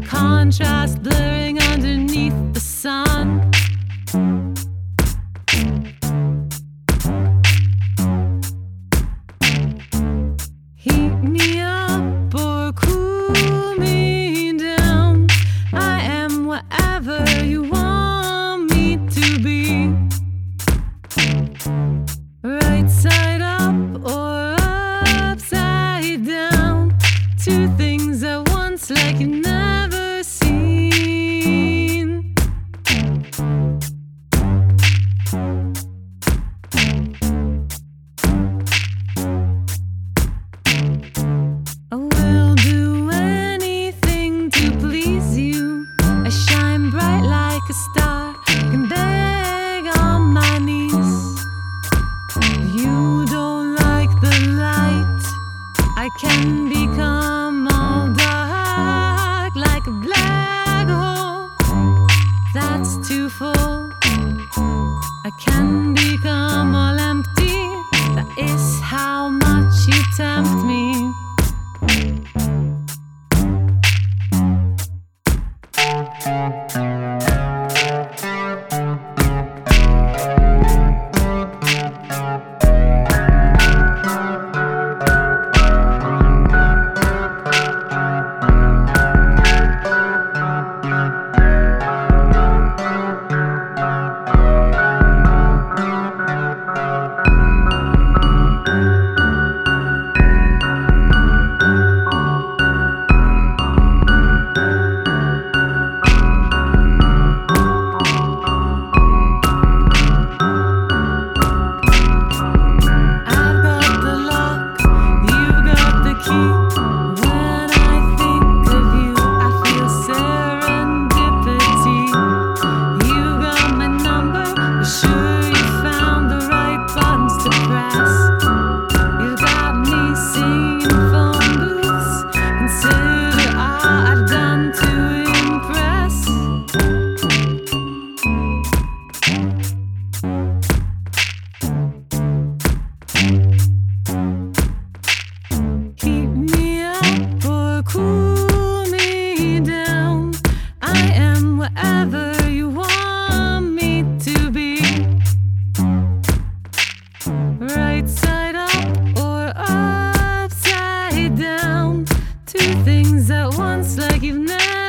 a contrast blurring underneath the sun. Heat me up or cool me down. I am whatever you want me to be. Right side up or upside down. Two things at once like you've never seen. I will do anything to please you. I shine bright like a star, can beg on my knees. If you don't like the light, I can become all dark like a black hole that's too full. I can become all empty. That is how much you tempt me. Cool me down. I am whatever you want me to be. Right side up or upside down. Two things at once like you've never